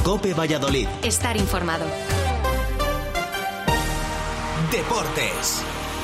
COPE Valladolid. Estar informado. Deportes.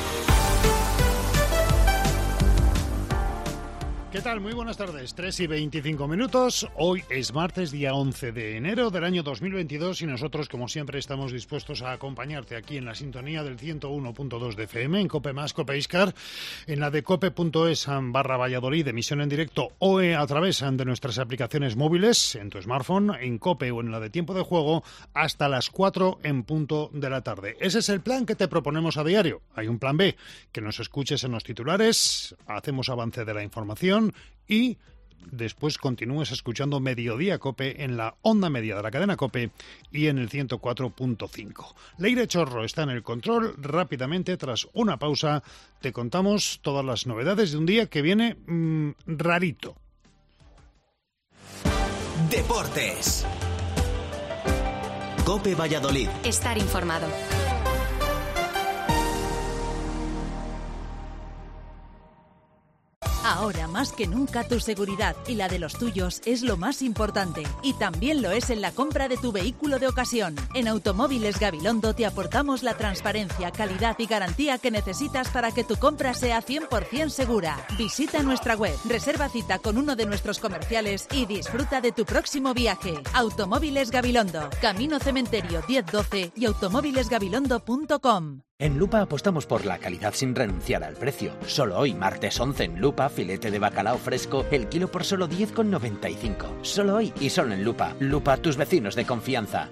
¿Qué tal? Muy buenas tardes, 3:25. Hoy es martes, día 11 de enero del año 2022 y nosotros, como siempre, estamos dispuestos a acompañarte aquí en la sintonía del 101.2 de FM, en COPE más, COPE Iscar, en la de cope.es/Valladolid, emisión en directo o a través de nuestras aplicaciones móviles, en tu smartphone, en COPE o en la de tiempo de juego, hasta las 4 en punto de la tarde. Ese es el plan que te proponemos a diario. Hay un plan B, que nos escuches en los titulares, hacemos avance de la información y después continúes escuchando Mediodía COPE en la onda media de la cadena COPE y en el 104.5. Leire Chorro está en el control. Rápidamente, tras una pausa, te contamos todas las novedades de un día que viene rarito. Deportes. COPE Valladolid. Estar informado. Ahora más que nunca tu seguridad y la de los tuyos es lo más importante. Y también lo es en la compra de tu vehículo de ocasión. En Automóviles Gabilondo te aportamos la transparencia, calidad y garantía que necesitas para que tu compra sea 100% segura. Visita nuestra web, reserva cita con uno de nuestros comerciales y disfruta de tu próximo viaje. Automóviles Gabilondo, Camino Cementerio 1012 y automóvilesgabilondo.com. En Lupa apostamos por la calidad sin renunciar al precio. Solo hoy, martes 11 en Lupa, filete de bacalao fresco, el kilo por solo 10,95. Solo hoy y solo en Lupa. Lupa, tus vecinos de confianza.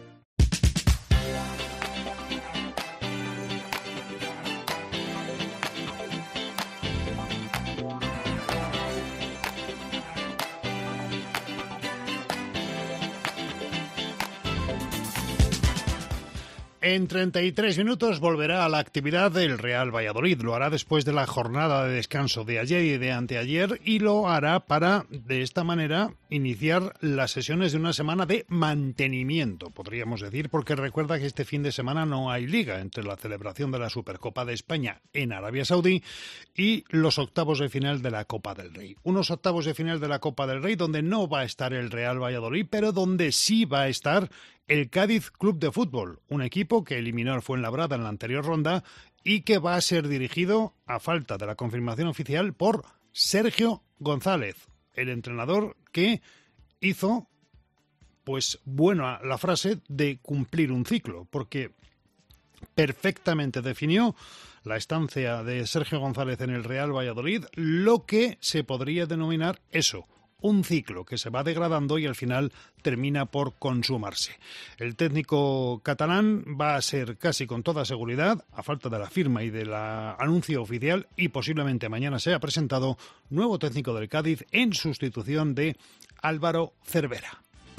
En 33 minutos volverá a la actividad del Real Valladolid. Lo hará después de la jornada de descanso de ayer y de anteayer y lo hará para, de esta manera, iniciar las sesiones de una semana de mantenimiento, podríamos decir, porque recuerda que este fin de semana no hay liga entre la celebración de la Supercopa de España en Arabia Saudí y los octavos de final de la Copa del Rey. Unos octavos de final de la Copa del Rey donde no va a estar el Real Valladolid, pero donde sí va a estar el Cádiz Club de Fútbol, un equipo que eliminó al Fuenlabrada en la anterior ronda y que va a ser dirigido, a falta de la confirmación oficial, por Sergio González, el entrenador que hizo, pues buena la frase de cumplir un ciclo, porque perfectamente definió la estancia de Sergio González en el Real Valladolid, lo que se podría denominar eso, un ciclo que se va degradando y al final termina por consumarse. El técnico catalán va a ser casi con toda seguridad, a falta de la firma y del anuncio oficial, y posiblemente mañana sea presentado nuevo técnico del Cádiz en sustitución de Álvaro Cervera.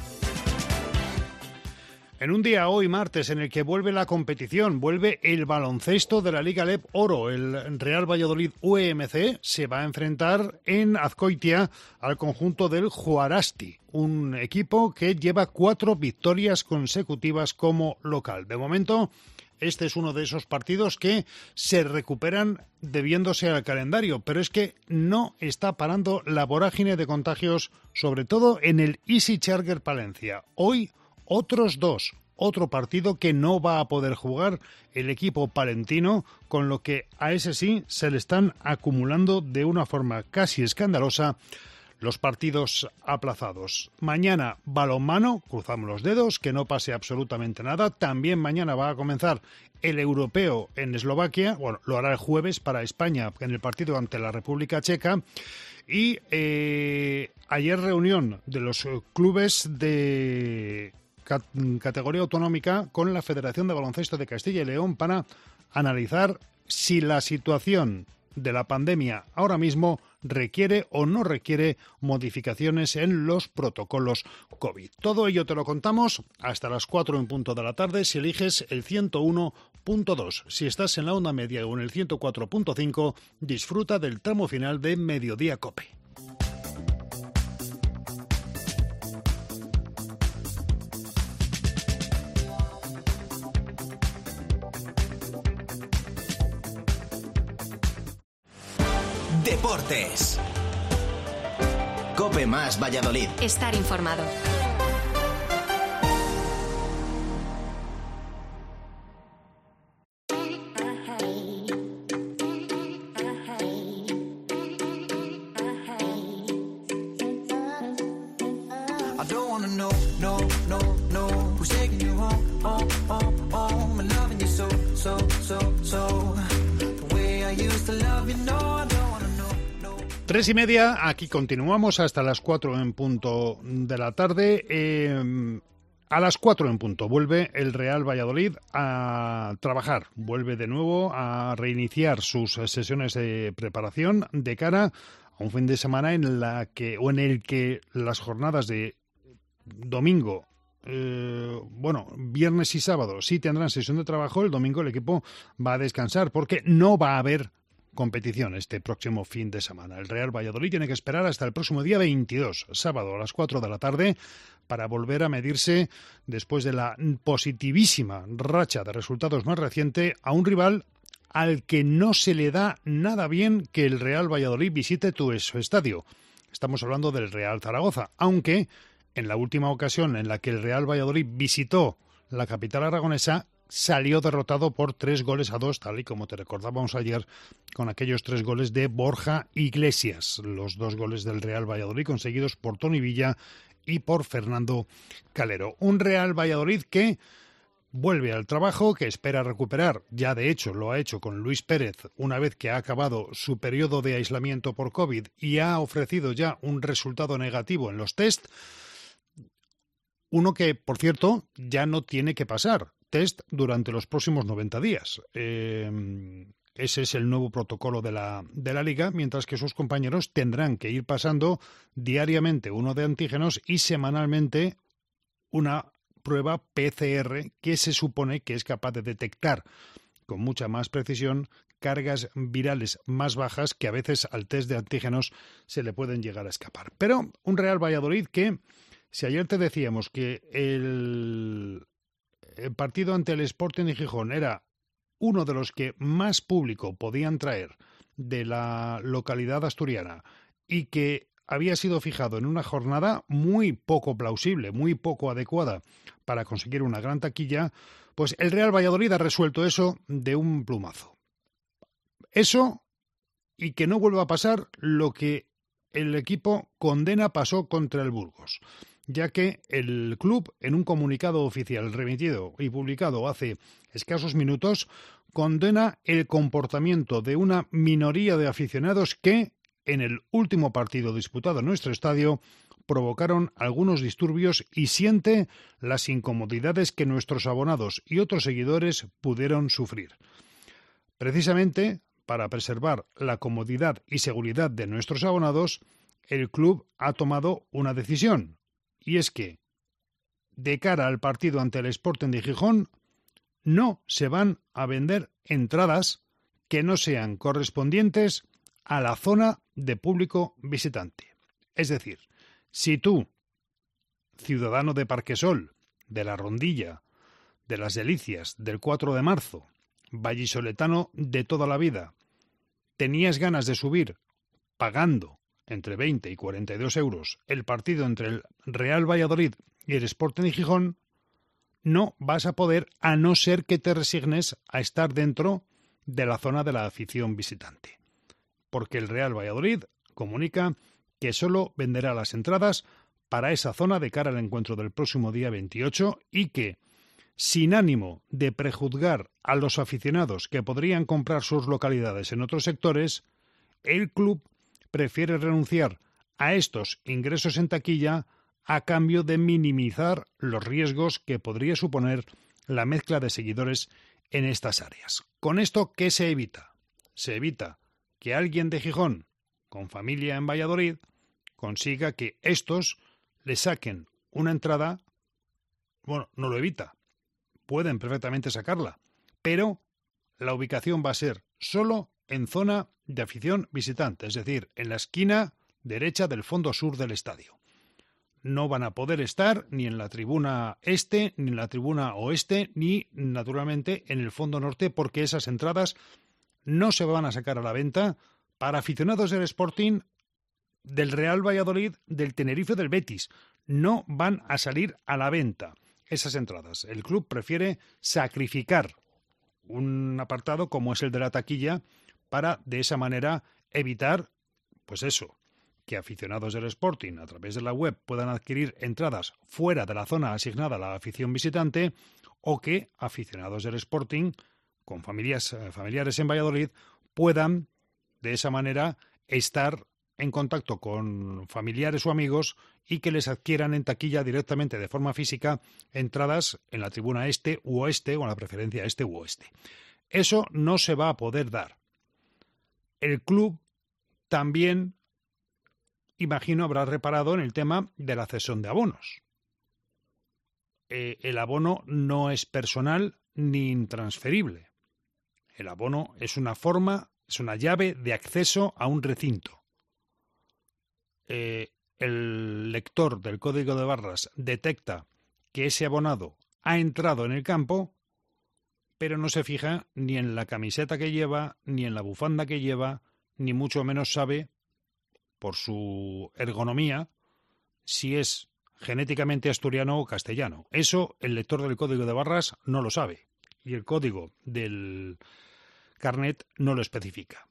En un día hoy, martes, en el que vuelve la competición, vuelve el baloncesto de la Liga LEP Oro. El Real Valladolid UEMC se va a enfrentar en Azcoitia al conjunto del Juarasti, un equipo que lleva 4 victorias consecutivas como local. De momento, este es uno de esos partidos que se recuperan debiéndose al calendario, pero es que no está parando la vorágine de contagios, sobre todo en el Easy Charger Palencia. Hoy, otros 2, otro partido que no va a poder jugar el equipo palentino, con lo que a ese sí se le están acumulando de una forma casi escandalosa los partidos aplazados. Mañana balonmano, cruzamos los dedos, que no pase absolutamente nada. También mañana va a comenzar el europeo en Eslovaquia, bueno, lo hará el jueves para España en el partido ante la República Checa. Y ayer reunión de los clubes de categoría autonómica con la Federación de Baloncesto de Castilla y León para analizar si la situación de la pandemia ahora mismo requiere o no requiere modificaciones en los protocolos COVID. Todo ello te lo contamos hasta las 4 en punto de la tarde si eliges el 101.2. Si estás en la onda media o en el 104.5, disfruta del tramo final de Mediodía COPE. Deportes. COPE más Valladolid. Estar informado. 3:30, aquí continuamos hasta las 4 en punto de la tarde. A las 4 en punto vuelve el Real Valladolid a trabajar, vuelve de nuevo a reiniciar sus sesiones de preparación de cara a un fin de semana en el que las jornadas de domingo, viernes y sábado sí tendrán sesión de trabajo. El domingo el equipo va a descansar porque no va a haber competición este próximo fin de semana. El Real Valladolid tiene que esperar hasta el próximo día 22, sábado a las 4 de la tarde, para volver a medirse, después de la positivísima racha de resultados más reciente, a un rival al que no se le da nada bien que el Real Valladolid visite su estadio. Estamos hablando del Real Zaragoza, aunque en la última ocasión en la que el Real Valladolid visitó la capital aragonesa, salió derrotado por 3-2, tal y como te recordábamos ayer con aquellos 3 goles de Borja Iglesias, los 2 goles del Real Valladolid conseguidos por Toni Villa y por Fernando Calero. Un Real Valladolid que vuelve al trabajo, que espera recuperar, ya de hecho lo ha hecho con Luis Pérez una vez que ha acabado su periodo de aislamiento por COVID y ha ofrecido ya un resultado negativo en los test, uno que, por cierto, ya no tiene que pasar test durante los próximos 90 días. Ese es el nuevo protocolo de la Liga, mientras que sus compañeros tendrán que ir pasando diariamente uno de antígenos y semanalmente una prueba PCR que se supone que es capaz de detectar con mucha más precisión cargas virales más bajas que a veces al test de antígenos se le pueden llegar a escapar. Pero un Real Valladolid que, si ayer te decíamos que el partido ante el Sporting de Gijón era uno de los que más público podían traer de la localidad asturiana y que había sido fijado en una jornada muy poco plausible, muy poco adecuada para conseguir una gran taquilla, pues el Real Valladolid ha resuelto eso de un plumazo. Eso, y que no vuelva a pasar lo que el equipo condena pasó contra el Burgos, ya que el club, en un comunicado oficial remitido y publicado hace escasos minutos, condena el comportamiento de una minoría de aficionados que, en el último partido disputado en nuestro estadio, provocaron algunos disturbios y siente las incomodidades que nuestros abonados y otros seguidores pudieron sufrir. Precisamente, para preservar la comodidad y seguridad de nuestros abonados, el club ha tomado una decisión. Y es que, de cara al partido ante el Sporting de Gijón, no se van a vender entradas que no sean correspondientes a la zona de público visitante. Es decir, si tú, ciudadano de Parquesol, de La Rondilla, de Las Delicias, del 4 de marzo, vallisoletano de toda la vida, tenías ganas de subir pagando entre 20 y 42 euros el partido entre el Real Valladolid y el Sporting de Gijón, no vas a poder, a no ser que te resignes a estar dentro de la zona de la afición visitante. Porque el Real Valladolid comunica que solo venderá las entradas para esa zona de cara al encuentro del próximo día 28 y que, sin ánimo de prejuzgar a los aficionados que podrían comprar sus localidades en otros sectores, el club prefiere renunciar a estos ingresos en taquilla a cambio de minimizar los riesgos que podría suponer la mezcla de seguidores en estas áreas. ¿Con esto qué se evita? Se evita que alguien de Gijón, con familia en Valladolid, consiga que estos le saquen una entrada. Bueno, no lo evita, pueden perfectamente sacarla, pero la ubicación va a ser solo en zona de afición visitante, es decir, en la esquina derecha del fondo sur del estadio. No van a poder estar ni en la tribuna este, ni en la tribuna oeste, ni, naturalmente, en el fondo norte, porque esas entradas no se van a sacar a la venta para aficionados del Sporting, del Real Valladolid, del Tenerife, del Betis. No van a salir a la venta esas entradas. El club prefiere sacrificar un apartado como es el de la taquilla para, de esa manera, evitar, pues eso, que aficionados del Sporting a través de la web puedan adquirir entradas fuera de la zona asignada a la afición visitante, o que aficionados del Sporting con familiares en Valladolid puedan de esa manera estar en contacto con familiares o amigos y que les adquieran en taquilla directamente de forma física entradas en la tribuna este u oeste o en la preferencia este u oeste. Eso no se va a poder dar. El club también, imagino, habrá reparado en el tema de la cesión de abonos. El abono no es personal ni intransferible. El abono es una forma, es una llave de acceso a un recinto. El lector del código de barras detecta que ese abonado ha entrado en el campo, pero no se fija ni en la camiseta que lleva, ni en la bufanda que lleva, ni mucho menos sabe, por su ergonomía, si es genéticamente asturiano o castellano. Eso el lector del código de barras no lo sabe, y el código del carnet no lo especifica.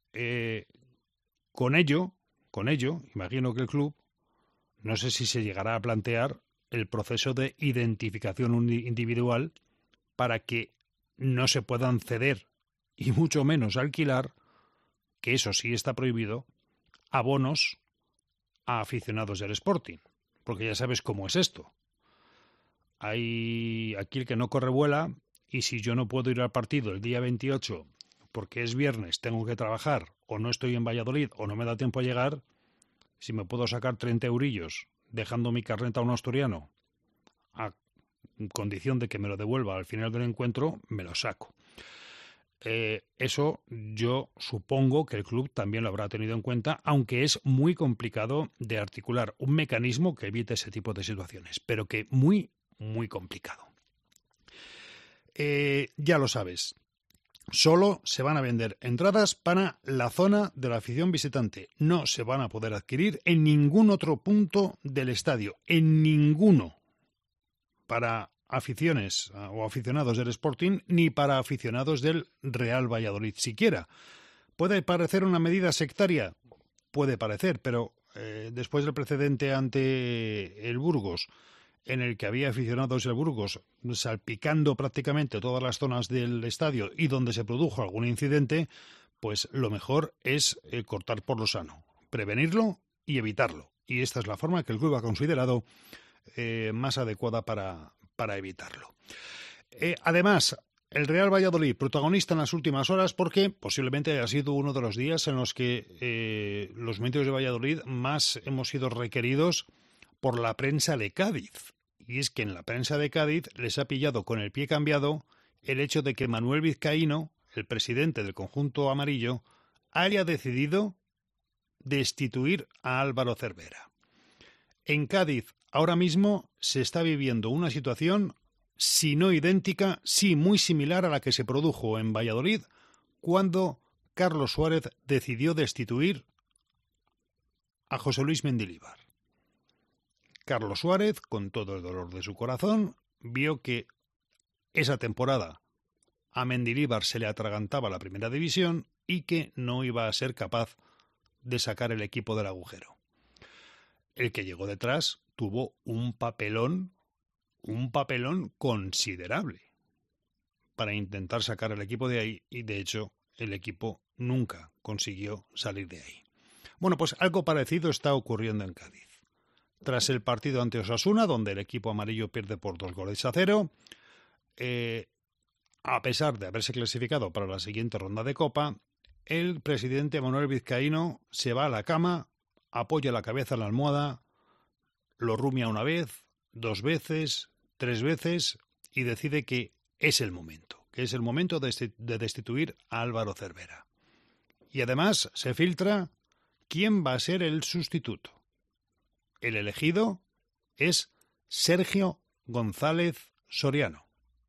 Con ello, imagino que el club, no sé si se llegará a plantear el proceso de identificación individual para que no se puedan ceder, y mucho menos alquilar, que eso sí está prohibido, abonos a aficionados del Sporting. Porque ya sabes cómo es esto. Hay aquí el que no corre vuela, y si yo no puedo ir al partido el día 28 porque es viernes, tengo que trabajar, o no estoy en Valladolid, o no me da tiempo a llegar, si me puedo sacar 30 eurillos dejando mi carnet a un asturiano, a condición de que me lo devuelva al final del encuentro, me lo saco. Eso yo supongo que el club también lo habrá tenido en cuenta, aunque es muy complicado de articular un mecanismo que evite ese tipo de situaciones, pero que muy, muy complicado. Ya lo sabes, solo se van a vender entradas para la zona de la afición visitante. No se van a poder adquirir en ningún otro punto del estadio, en ninguno, para aficiones o aficionados del Sporting, ni para aficionados del Real Valladolid siquiera. ¿Puede parecer una medida sectaria? Puede parecer, pero después del precedente ante el Burgos, en el que había aficionados del Burgos salpicando prácticamente todas las zonas del estadio y donde se produjo algún incidente, pues lo mejor es cortar por lo sano, prevenirlo y evitarlo. Y esta es la forma que el club ha considerado más adecuada para evitarlo. Además, el Real Valladolid, protagonista en las últimas horas, porque posiblemente haya sido uno de los días en los que los medios de Valladolid más hemos sido requeridos por la prensa de Cádiz. Y es que en la prensa de Cádiz les ha pillado con el pie cambiado el hecho de que Manuel Vizcaíno, el presidente del conjunto amarillo, haya decidido destituir a Álvaro Cervera. En Cádiz ahora mismo se está viviendo una situación, si no idéntica, sí muy similar a la que se produjo en Valladolid cuando Carlos Suárez decidió destituir a José Luis Mendilibar. Carlos Suárez, con todo el dolor de su corazón, vio que esa temporada a Mendilibar se le atragantaba la primera división y que no iba a ser capaz de sacar el equipo del agujero. El que llegó detrás tuvo un papelón considerable para intentar sacar al equipo de ahí, y de hecho el equipo nunca consiguió salir de ahí. Bueno, pues algo parecido está ocurriendo en Cádiz. Tras el partido ante Osasuna, donde el equipo amarillo pierde por 2-0, a pesar de haberse clasificado para la siguiente ronda de Copa, el presidente Manuel Vizcaíno se va a la cama, apoya la cabeza en la almohada, lo rumia una vez, 2 veces, 3 veces y decide que es el momento de destituir a Álvaro Cervera. Y además se filtra quién va a ser el sustituto. El elegido es Sergio González Soriano,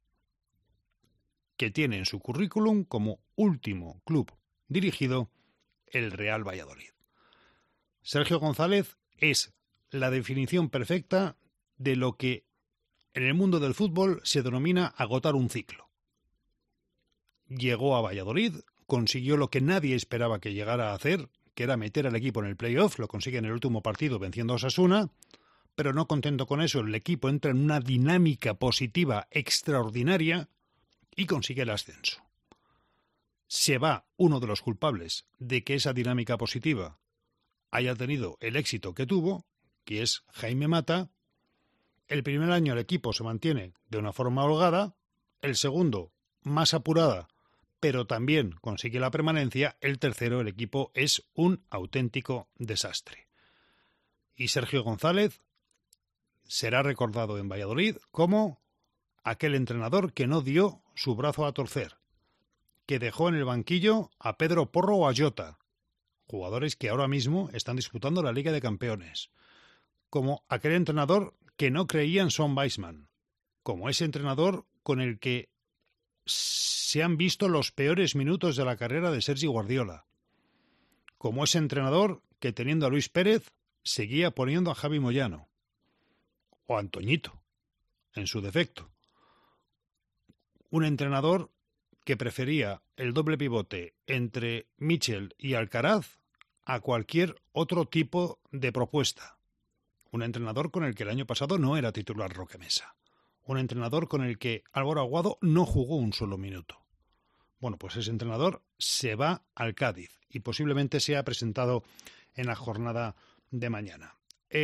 que tiene en su currículum como último club dirigido el Real Valladolid. Sergio González es la definición perfecta de lo que en el mundo del fútbol se denomina agotar un ciclo. Llegó a Valladolid, consiguió lo que nadie esperaba que llegara a hacer, que era meter al equipo en el playoff, lo consigue en el último partido venciendo a Osasuna, pero no contento con eso, el equipo entra en una dinámica positiva extraordinaria y consigue el ascenso. Se va uno de los culpables de que esa dinámica positiva haya tenido el éxito que tuvo, que es Jaime Mata. El primer año el equipo se mantiene de una forma holgada, el segundo más apurada, pero también consigue la permanencia, el tercero el equipo es un auténtico desastre. Y Sergio González será recordado en Valladolid como aquel entrenador que no dio su brazo a torcer, que dejó en el banquillo a Pedro Porro o a Jota, jugadores que ahora mismo están disputando la Liga de Campeones, como aquel entrenador que no creía en Son Weissman, como ese entrenador con el que se han visto los peores minutos de la carrera de Sergi Guardiola, como ese entrenador que, teniendo a Luis Pérez, seguía poniendo a Javi Moyano o a Antoñito en su defecto, un entrenador que prefería el doble pivote entre Michel y Alcaraz a cualquier otro tipo de propuesta. Un entrenador con el que el año pasado no era titular Roque Mesa. Un entrenador con el que Álvaro Aguado no jugó un solo minuto. Bueno, pues ese entrenador se va al Cádiz y posiblemente sea presentado en la jornada de mañana.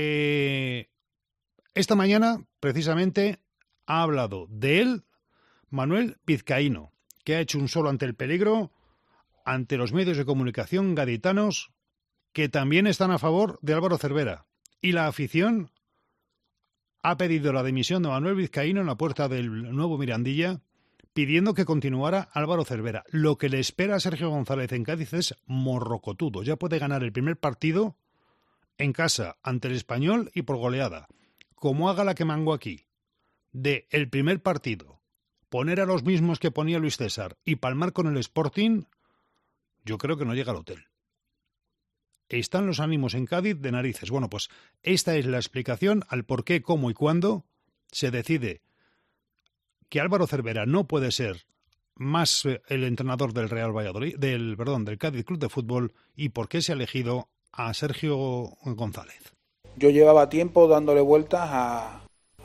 Esta mañana, precisamente, ha hablado de él Manuel Vizcaíno, que ha hecho un solo ante el peligro ante los medios de comunicación gaditanos que también están a favor de Álvaro Cervera. Y la afición ha pedido la dimisión de Manuel Vizcaíno en la puerta del nuevo Mirandilla, pidiendo que continuara Álvaro Cervera. Lo que le espera a Sergio González en Cádiz es morrocotudo. Ya puede ganar el primer partido en casa ante el Español y por goleada. Como haga la que mangó aquí, de el primer partido, poner a los mismos que ponía Luis César y palmar con el Sporting, yo creo que no llega al hotel. Están los ánimos en Cádiz de narices. Bueno, pues esta es la explicación al por qué, cómo y cuándo se decide que Álvaro Cervera no puede ser más el entrenador del Real Valladolid, del Cádiz Club de Fútbol, y por qué se ha elegido a Sergio González. Yo llevaba tiempo dándole vueltas a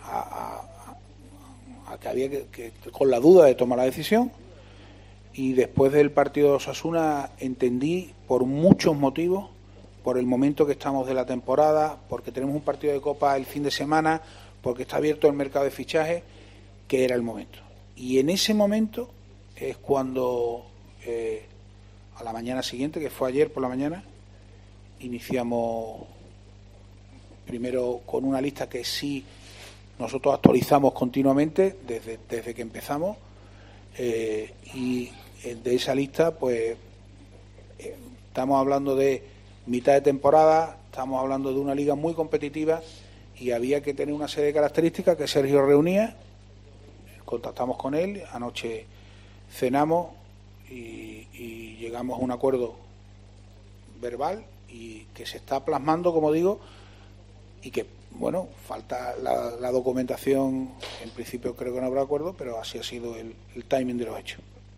que había que con la duda de tomar la decisión, y después del partido de Osasuna entendí, por muchos motivos, por el momento que estamos de la temporada, porque tenemos un partido de Copa el fin de semana, porque está abierto el mercado de fichajes, que era el momento. Y en ese momento es cuando a la mañana siguiente, que fue ayer por la mañana, iniciamos primero con una lista que sí nosotros actualizamos continuamente desde que empezamos, y de esa lista pues estamos hablando de mitad de temporada, estamos hablando de una liga muy competitiva y había que tener una serie de características que Sergio reunía. Contactamos con él, anoche cenamos y llegamos a un acuerdo verbal y que se está plasmando, como digo, y que, bueno, falta la documentación. En principio creo que no habrá acuerdo, pero así ha sido el timing de los hechos.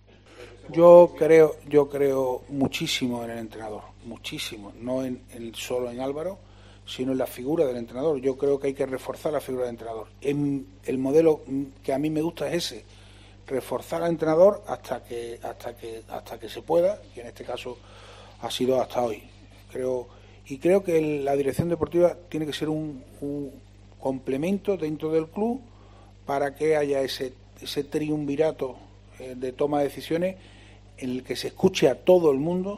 Yo creo muchísimo en el entrenador, muchísimo, no solo en Álvaro, sino en la figura del entrenador. Yo creo que hay que reforzar la figura del entrenador. El modelo que a mí me gusta es ese, reforzar al entrenador hasta que se pueda, y en este caso ha sido hasta hoy. Creo que la dirección deportiva tiene que ser un complemento dentro del club para que haya ese triunvirato de toma de decisiones en el que se escuche a todo el mundo,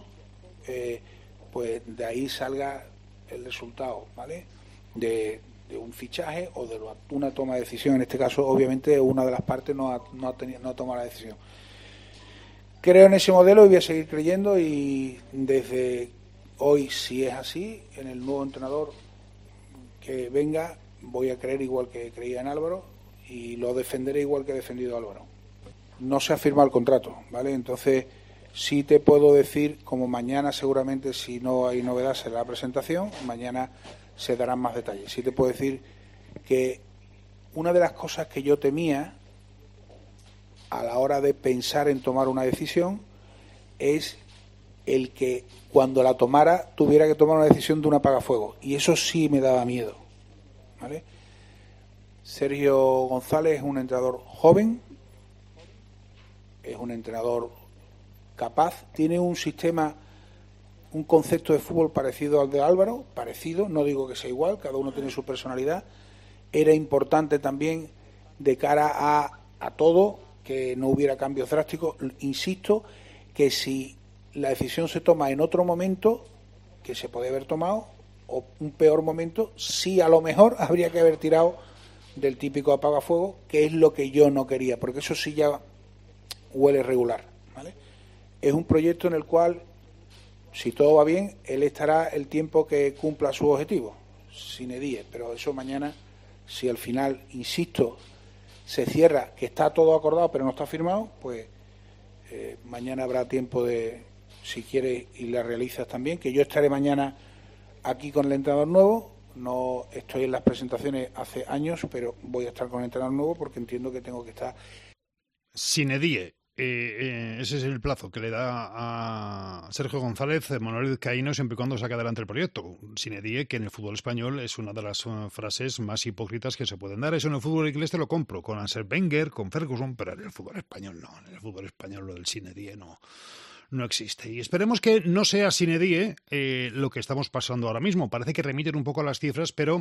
pues de ahí salga el resultado, ¿vale? De un fichaje o de una toma de decisión. En este caso, obviamente, una de las partes no ha tomado la decisión. Creo en ese modelo y voy a seguir creyendo, y desde hoy, si es así, en el nuevo entrenador que venga, voy a creer igual que creía en Álvaro y lo defenderé igual que he defendido a Álvaro. No se ha firmado el contrato, ¿vale? Entonces sí te puedo decir, como mañana seguramente, si no hay novedad, será la presentación, mañana se darán más detalles. Sí te puedo decir que una de las cosas que yo temía a la hora de pensar en tomar una decisión es el que cuando la tomara tuviera que tomar una decisión de un apagafuego, y eso sí me daba miedo, ¿vale? Sergio González es un entrenador joven, es un entrenador capaz, tiene un sistema un concepto de fútbol parecido al de Álvaro, parecido, no digo que sea igual, cada uno tiene su personalidad. Era importante también de cara a todo que no hubiera cambios drásticos. Insisto que si la decisión se toma en otro momento, que se puede haber tomado, o un peor momento, sí a lo mejor habría que haber tirado del típico apagafuego, que es lo que yo no quería, porque eso sí ya huele regular, ¿vale? Es un proyecto en el cual, si todo va bien, él estará el tiempo que cumpla su objetivo, sine die, pero eso mañana, si al final, insisto, se cierra, que está todo acordado pero no está firmado, pues mañana habrá tiempo de, si quieres y la realizas también, que yo estaré mañana aquí con el entrenador nuevo. No estoy en las presentaciones hace años, pero voy a estar con el entrenador nuevo porque entiendo que tengo que estar. Sine die. Ese es el plazo que le da a Sergio González Manuel Vizcaíno siempre y cuando saque adelante el proyecto. Sine die, que en el fútbol español es una de las frases más hipócritas que se pueden dar. Eso en el fútbol inglés te lo compro, con Arsène Wenger, con Ferguson, pero en el fútbol español no. En el fútbol español lo del sine die no existe. Y esperemos que no sea sine die lo que estamos pasando ahora mismo. Parece que remiten un poco a las cifras, pero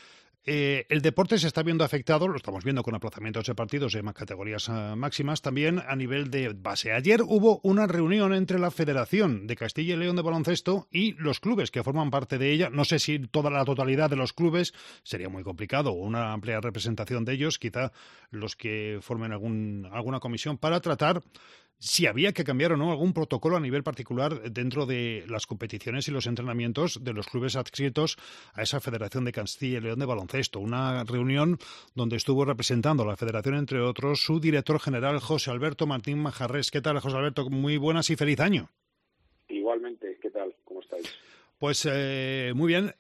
el deporte se está viendo afectado, lo estamos viendo con aplazamientos de partidos en categorías máximas, también a nivel de base. Ayer hubo una reunión entre la Federación de Castilla y León de baloncesto y los clubes que forman parte de ella. No sé si toda la totalidad de los clubes, sería muy complicado, o una amplia representación de ellos, quizá los que formen alguna comisión para tratar si había que cambiar o no algún protocolo a nivel particular dentro de las competiciones y los entrenamientos de los clubes adscritos a esa Federación de Castilla y León de baloncesto. Una reunión donde estuvo representando a la Federación, entre otros, su director general, José Alberto Martín Majarrés. ¿Qué tal, José Alberto? Muy buenas y feliz año. Igualmente, ¿qué tal? ¿Cómo estáis? Pues muy bien.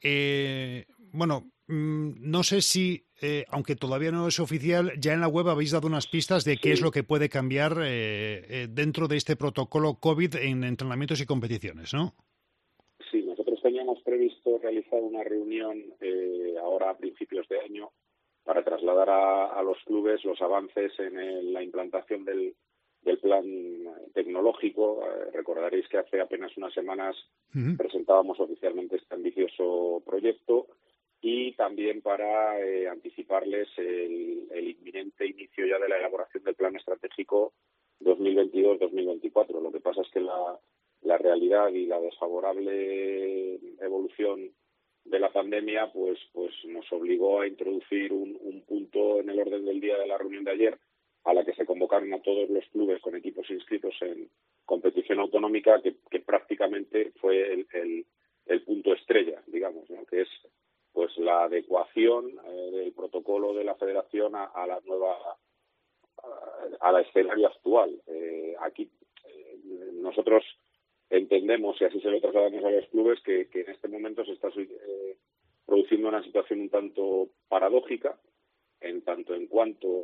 No sé si, aunque todavía no es oficial, ya en la web habéis dado unas pistas de qué es lo que puede cambiar dentro de este protocolo COVID en entrenamientos y competiciones, ¿no? Sí, nosotros teníamos previsto realizar una reunión ahora a principios de año para trasladar a los clubes los avances en la implantación del plan tecnológico. Recordaréis que hace apenas unas semanas presentábamos oficialmente este ambicioso proyecto, y también para anticiparles el inminente inicio ya de la elaboración del plan estratégico 2022-2024. Lo que pasa es que la realidad y la desfavorable evolución de la pandemia pues nos obligó a introducir un punto en el orden del día de la reunión de ayer, a la que se convocaron a todos los clubes con equipos inscritos en competición autonómica, que prácticamente fue el punto estrella, digamos, ¿no? Que es pues la adecuación del protocolo de la Federación a la nueva, a la escenario actual. Aquí nosotros entendemos, y así se lo trasladamos a los clubes, que en este momento se está produciendo una situación un tanto paradójica, en tanto en cuanto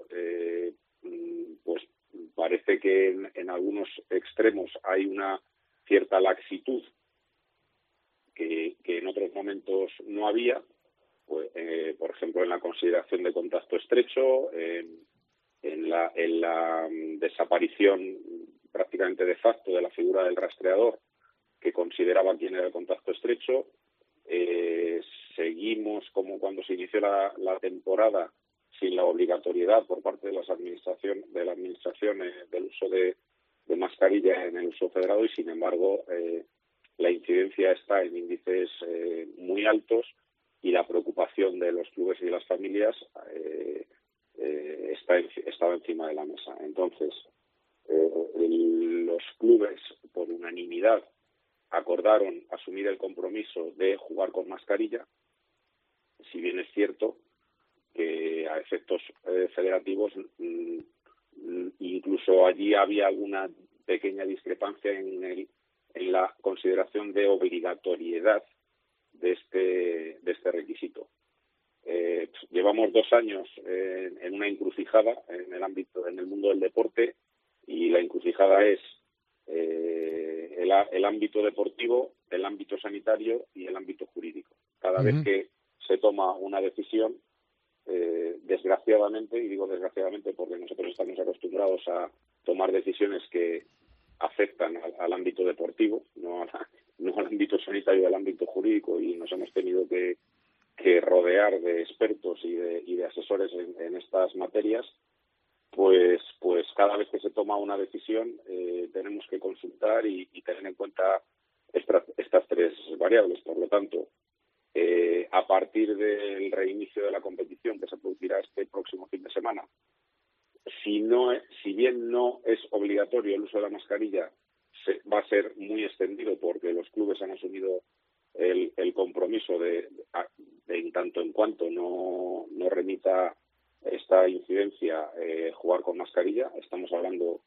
pues parece que en algunos extremos hay una cierta laxitud que en otros momentos no había. Pues, por ejemplo, en la consideración de contacto estrecho, en la desaparición prácticamente de facto de la figura del rastreador, que consideraba quién era el contacto estrecho. Seguimos como cuando se inició la temporada sin la obligatoriedad por parte de la administración del uso de mascarilla en el uso federado, y sin embargo la incidencia está en índices muy altos, y la preocupación de los clubes y de las familias estaba encima de la mesa. Entonces, los clubes, por unanimidad, acordaron asumir el compromiso de jugar con mascarilla, si bien es cierto que a efectos federativos incluso allí había alguna pequeña discrepancia en la consideración de obligatoriedad de este requisito. Llevamos 2 años en una encrucijada en el mundo del deporte, y la encrucijada es el ámbito deportivo, el ámbito sanitario y el ámbito jurídico. Cada vez que se toma una decisión, desgraciadamente, y digo desgraciadamente porque nosotros estamos acostumbrados a tomar decisiones que afectan al ámbito deportivo, no no al ámbito sanitario, al ámbito jurídico, y nos hemos tenido que rodear de expertos y de asesores en estas materias, pues cada vez que se toma una decisión tenemos que consultar y tener en cuenta estas tres variables. Por lo tanto, a partir del reinicio de la competición que se producirá este próximo fin de semana, si bien no es obligatorio el uso de la mascarilla, va a ser muy extendido porque los clubes han asumido el compromiso de en tanto en cuanto no remita esta incidencia, jugar con mascarilla. Estamos hablando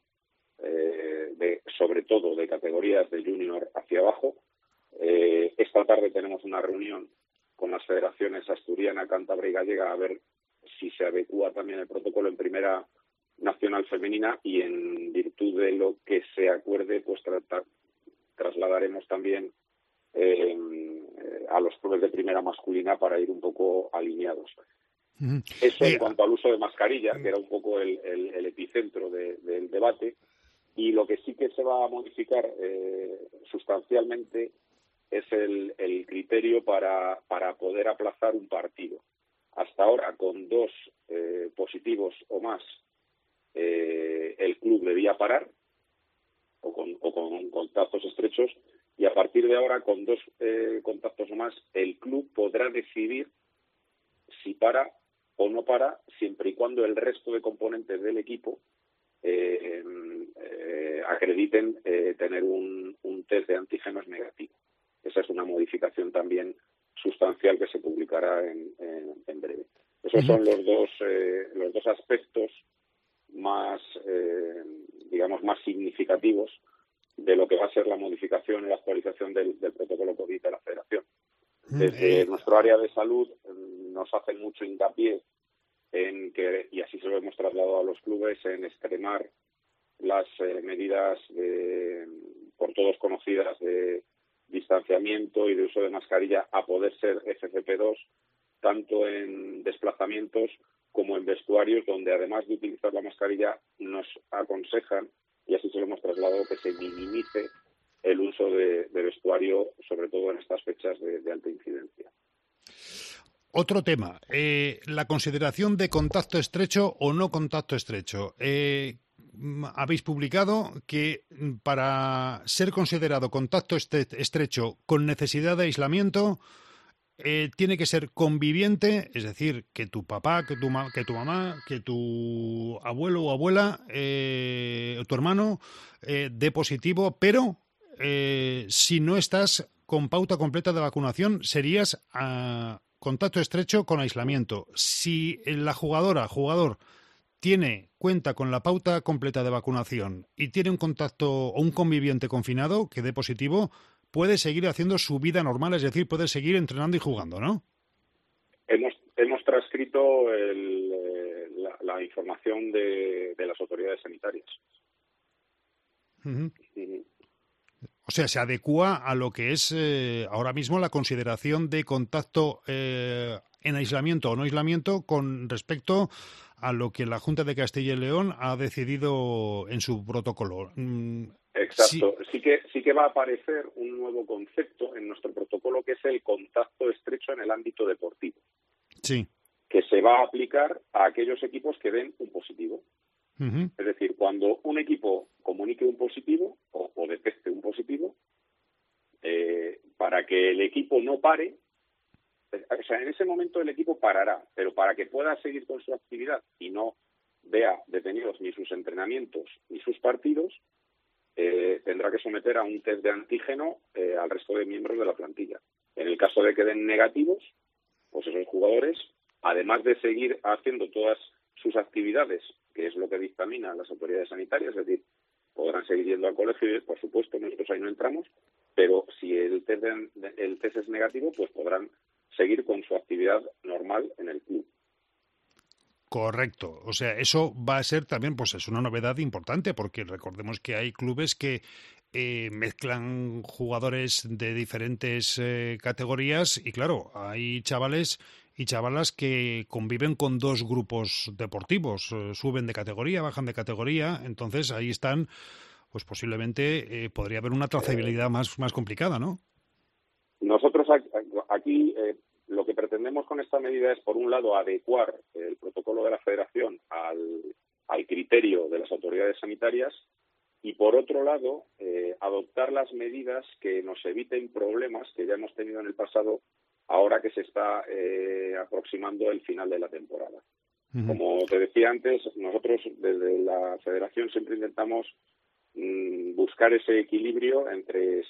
sobre todo de categorías de junior hacia abajo. Esta tarde tenemos una reunión con las federaciones asturiana, cántabra y gallega a ver si se adecúa también el protocolo en primera nacional femenina, y en virtud de lo que se acuerde, pues trasladaremos también a los clubes de primera masculina para ir un poco alineados. Eso en cuanto al uso de mascarilla, que era un poco el epicentro del debate. Y lo que sí que se va a modificar sustancialmente es el criterio para poder aplazar un partido. Hasta ahora, con 2 positivos o más, el club debía parar, o con contactos estrechos, y a partir de ahora, con 2 contactos o más, el club podrá decidir si para o no para, siempre y cuando el resto de componentes del equipo acrediten tener un test de antígenos negativo. Esa es una modificación también sustancial que se publicará en breve. Esos son los dos aspectos más, digamos, más significativos de lo que va a ser la modificación y la actualización del protocolo COVID de la Federación. Desde nuestro área de salud nos hacen mucho hincapié en que, y así se lo hemos trasladado a los clubes, en extremar las medidas por todos conocidas de distanciamiento y de uso de mascarilla, a poder ser FFP2, tanto en desplazamientos como en vestuarios, donde además de utilizar la mascarilla nos aconsejan, y así se lo hemos trasladado, que se minimice el uso de vestuario, sobre todo en estas fechas de alta incidencia. Otro tema, la consideración de contacto estrecho o no contacto estrecho. Habéis publicado que para ser considerado contacto estrecho con necesidad de aislamiento tiene que ser conviviente, es decir, que tu papá, que tu mamá, que tu abuelo o abuela, o tu hermano dé positivo, pero si no estás con pauta completa de vacunación serías contacto estrecho con aislamiento. Si la jugador cuenta con la pauta completa de vacunación y tiene un contacto o un conviviente confinado que dé positivo, puede seguir haciendo su vida normal, es decir, puede seguir entrenando y jugando, ¿no? Hemos transcrito la información de las autoridades sanitarias. Uh-huh. O sea, se adecúa a lo que es ahora mismo la consideración de contacto en aislamiento o no aislamiento con respecto a lo que la Junta de Castilla y León ha decidido en su protocolo. Exacto. Sí que va a aparecer un nuevo concepto en nuestro protocolo, que es el contacto estrecho en el ámbito deportivo. Sí. Que se va a aplicar a aquellos equipos que den un positivo. Uh-huh. Es decir, cuando un equipo comunique un positivo o detecte un positivo, para que el equipo no pare, o sea, en ese momento el equipo parará, pero para que pueda seguir con su actividad y no vea detenidos ni sus entrenamientos ni sus partidos, tendrá que someter a un test de antígeno al resto de miembros de la plantilla. En el caso de que den negativos, pues esos jugadores, además de seguir haciendo todas sus actividades, que es lo que dictaminan las autoridades sanitarias, es decir, podrán seguir yendo al colegio y, por supuesto, nosotros ahí no entramos, pero si el test es negativo, pues podrán seguir con su actividad normal en el club. Correcto. O sea, eso va a ser también, pues es una novedad importante, porque recordemos que hay clubes que mezclan jugadores de diferentes categorías y, claro, hay chavales y chavalas que conviven con 2 grupos deportivos, suben de categoría, bajan de categoría, entonces ahí están pues posiblemente podría haber una trazabilidad más complicada, ¿no? Nosotros aquí lo que pretendemos con esta medida es, por un lado, adecuar el protocolo de la Federación al criterio de las autoridades sanitarias y, por otro lado, adoptar las medidas que nos eviten problemas que ya hemos tenido en el pasado, ahora que se está aproximando el final de la temporada. Uh-huh. Como te decía antes, nosotros desde la Federación siempre intentamos buscar ese equilibrio entre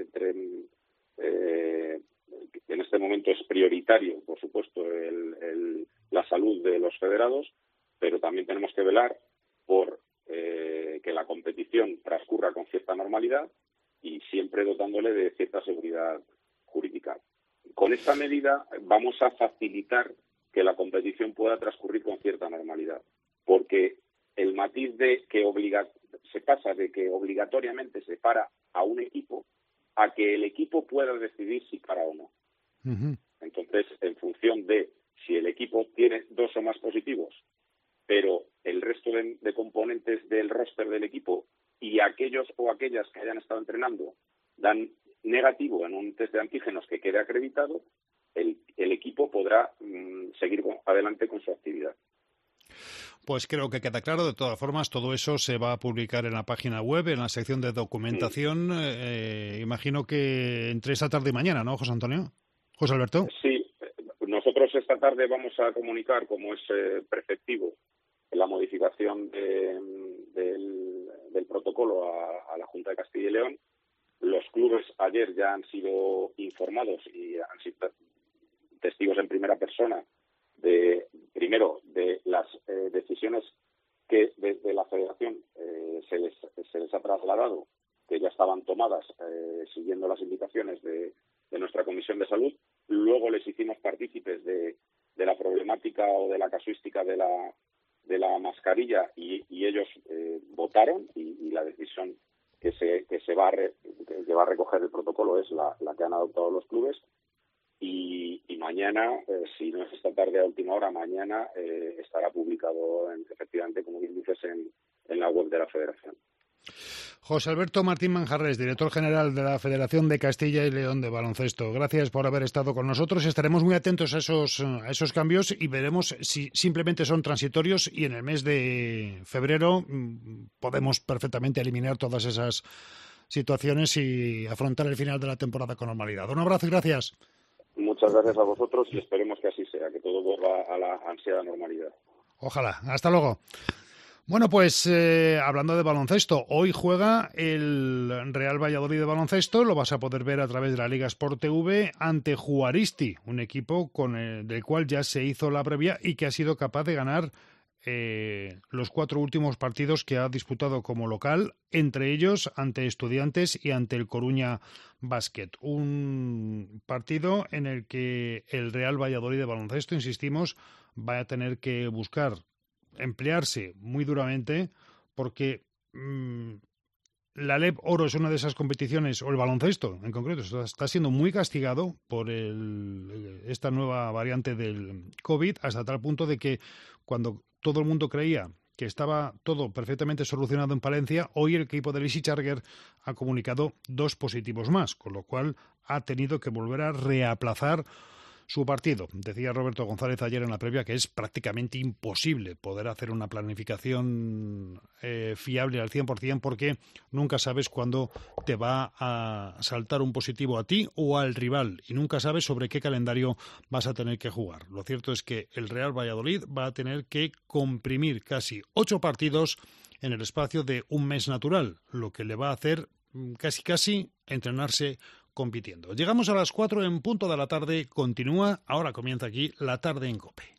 en este momento es prioritario, por supuesto, la salud de los federados, pero también tenemos que velar por que la competición transcurra con cierta normalidad y siempre dotándole de cierta seguridad jurídica. Con esta medida vamos a facilitar que la competición pueda transcurrir con cierta normalidad, porque el matiz de que se pasa de que obligatoriamente se para a un equipo a que el equipo pueda decidir si para o no. Uh-huh. Entonces, en función de si el equipo tiene 2 o más positivos, pero el resto de componentes del roster del equipo y aquellos o aquellas que hayan estado entrenando dan negativo en un test de antígenos que quede acreditado, el equipo podrá seguir adelante con su actividad. Pues creo que queda claro. De todas formas, todo eso se va a publicar en la página web, en la sección de documentación. Imagino que entre esta tarde y mañana, ¿no, José Antonio? José Alberto. Sí, nosotros esta tarde vamos a comunicar, como es preceptivo, la modificación del protocolo a la Junta de Castilla y León. Los clubes ayer ya han sido informados y han sido testigos en primera persona de las decisiones que desde la Federación se les ha trasladado, que ya estaban tomadas siguiendo las indicaciones de nuestra Comisión de Salud. Luego les hicimos partícipes de la problemática o de la casuística de la mascarilla y ellos votaron y la decisión que va a recoger el protocolo es la que han adoptado los clubes. Y mañana, si no es esta tarde a última hora, mañana estará publicado efectivamente, como bien dices, en la web de la Federación. José Alberto Martín Manjarres, director general de la Federación de Castilla y León de Baloncesto. Gracias por haber estado con nosotros. Estaremos muy atentos a esos cambios y veremos si simplemente son transitorios y en el mes de febrero podemos perfectamente eliminar todas esas situaciones y afrontar el final de la temporada con normalidad. Un abrazo y gracias. Muchas gracias a vosotros y esperemos que así sea, que todo vuelva a la ansiada normalidad. Ojalá. Hasta luego. Bueno, pues hablando de baloncesto, hoy juega el Real Valladolid de baloncesto, lo vas a poder ver a través de la Liga Sport TV ante Juaristi, un equipo del cual ya se hizo la previa y que ha sido capaz de ganar los 4 últimos partidos que ha disputado como local, entre ellos ante Estudiantes y ante el Coruña Basket. Un partido en el que el Real Valladolid de baloncesto, insistimos, va a tener que emplearse muy duramente porque la LEP Oro es una de esas competiciones, o el baloncesto en concreto, está siendo muy castigado por esta nueva variante del COVID, hasta tal punto de que cuando todo el mundo creía que estaba todo perfectamente solucionado en Palencia, hoy el equipo de Lisi Charger ha comunicado 2 positivos más, con lo cual ha tenido que volver a reaplazar su partido. Decía Roberto González ayer en la previa que es prácticamente imposible poder hacer una planificación fiable al 100% porque nunca sabes cuándo te va a saltar un positivo a ti o al rival y nunca sabes sobre qué calendario vas a tener que jugar. Lo cierto es que el Real Valladolid va a tener que comprimir casi 8 partidos en el espacio de un mes natural, lo que le va a hacer casi entrenarse compitiendo. Llegamos a las 4 en punto de la tarde, ahora comienza aquí la tarde en COPE.